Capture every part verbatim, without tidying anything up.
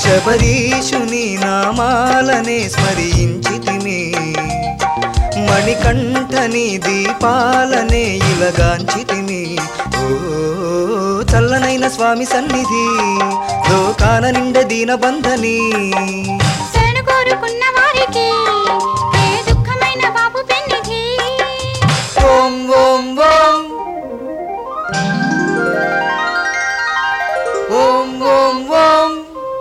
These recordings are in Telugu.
శబరీషుని నామాలనే స్మరించితిమి మణికంఠని దీపాలనే ఇలగాంచితిమి ఓ చల్లనైన స్వామి సన్నిధి లోకాన నిండ దీనబంధని శరణు కోరుకున్న వారికి ఏ దుఃఖమైన బాపు పెన్నిధి ఓం ఓం ఓం ఓం ఓం ఓం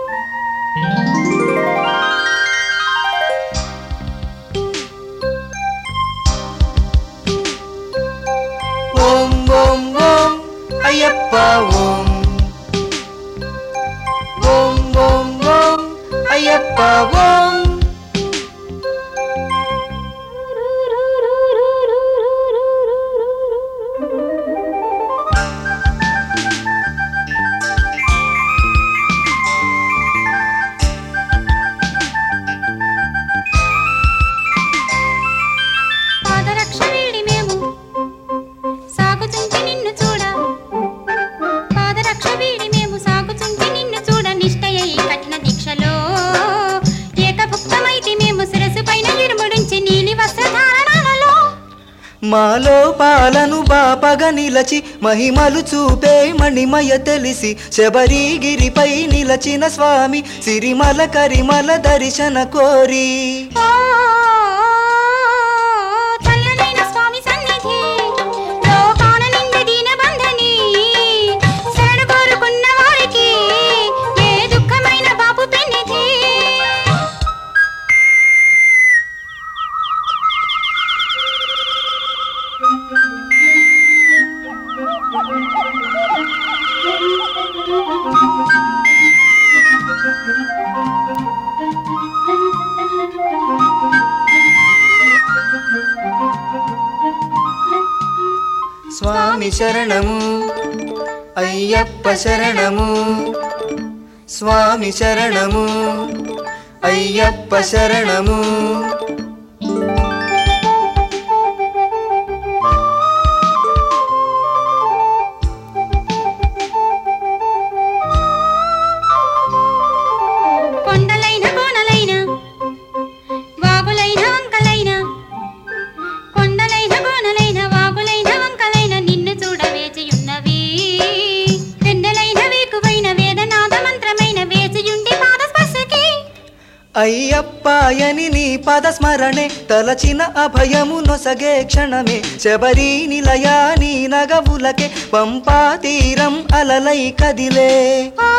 ఓం ఓం ఓం అయ్యప్ప ఓం ఓం ఓం ఓం అయ్యప్ప ఓం పాదరక్ష వీడి మేము సాగుచుంటి నిన్ను చూడ పాదరక్ష వీడి మేము సాగుచుంటి నిన్ను చూడ నిష్టయ్య ఈ కఠిన దీక్షలో ఏకభుక్తమైతే మేము శిరసు పైన ఇరుముడుంచి నీలి వస్త్రధారణలో మాలో పాలను బాపగ నిలచి మహిమలు చూపే మణిమయ తెలిసి శబరిగిరిపై నిలచిన స్వామి సిరిమల కరిమల దర్శన కోరి ఓ చల్లనైన స్వామి సన్నిధి లోకాన నిండ దీనబంధని శరణు కోరుకున్న వారికి ఏ దుఃఖమైన బాపు పెన్నిధి స్వామి శరణము అయ్యప్ప శరణము స్వామి శరణము అయ్యప్ప శరణము కొండలైన కోనలైన వాగులైన వంకలైన కొండలైన కోనలైన వాగులైన వంకలైన నిన్ను చూడ వేచియున్నవి వెన్నెలైన వేకువైన వేదనాద మంత్రమైన వేచియుండి పాద స్పర్శకి అయ్యప్పయని నీ పద స్మరణే తలచిన అభయము నొసగే క్షణమే శబరి నిలయా నీ నగవులకే పంపా తీరం అలలై కదిలే ఓ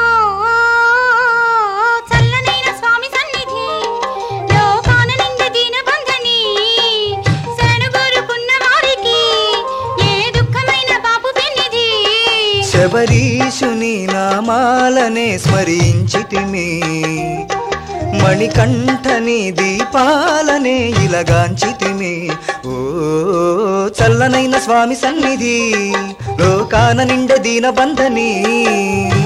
చల్లనైన స్వామి సన్నిధి లోకాన నిండ దీనబంధని శరణు కోరుకున్న వారికి ఏ దుఃఖమైన బాపు పెన్నిధి శబరీషుని నామాలనే స్మరించితిమి మణికంఠని దీపాలనే ఇలగాంచితిమి ఓ చల్లనైన స్వామి సన్నిధి లోకాన నిండ దీనబంధని